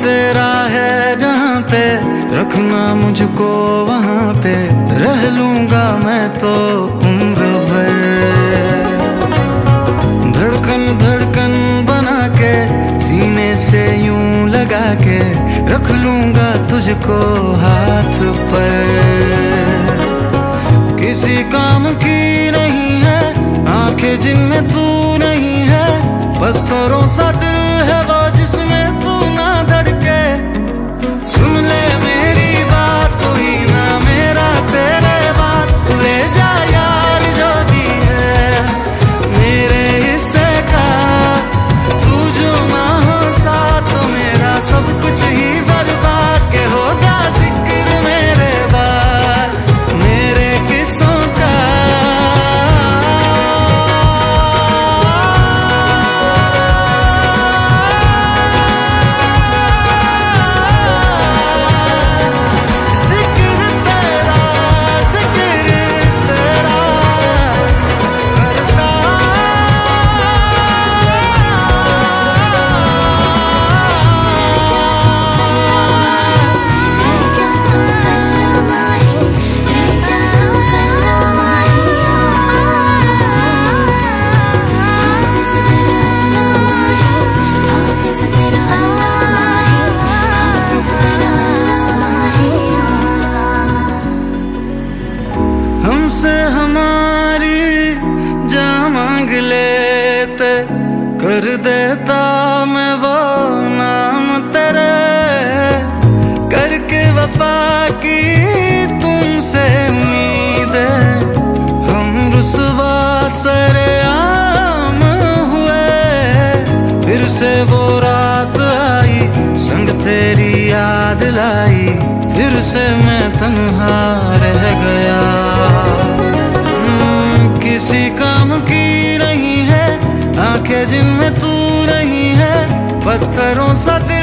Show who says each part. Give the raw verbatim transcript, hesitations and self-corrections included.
Speaker 1: तेरा है जहाँ पे, रखना मुझको वहाँ पे, रह लूंगा मैं तो उम्र भर। धड़कन धड़कन बना के सीने से यूं लगा के, रख लूंगा तुझको हाथ पर। किसी काम की नहीं है आंखें जिनमें तू नहीं है, पत्थरों सा दिल है वो जिसमें तू ना धड़के। सुन ले मेरी बात, कोई ना मेरा तेरे बात, ले जा यार जो भी है मेरे हिस्से का। तू जो ना हो साथ तो मेरा सब कुछ ही बर्बाद, के होगा जिक्र मेरे बाद मेरे किस्सों का। हमसे हमारी जान मांग लेते, कर देता मैं वो नाम तेरे। करके वफा की तुमसे उम्मीद है, हम रुसवा सरेआम हुए। फिर से वो रात आई संग तेरी याद लाई, फिर से मैं तन्हा रह गया। किसी काम की नहीं है आंखें जिनमें तू नहीं है, पत्थरों सा दिल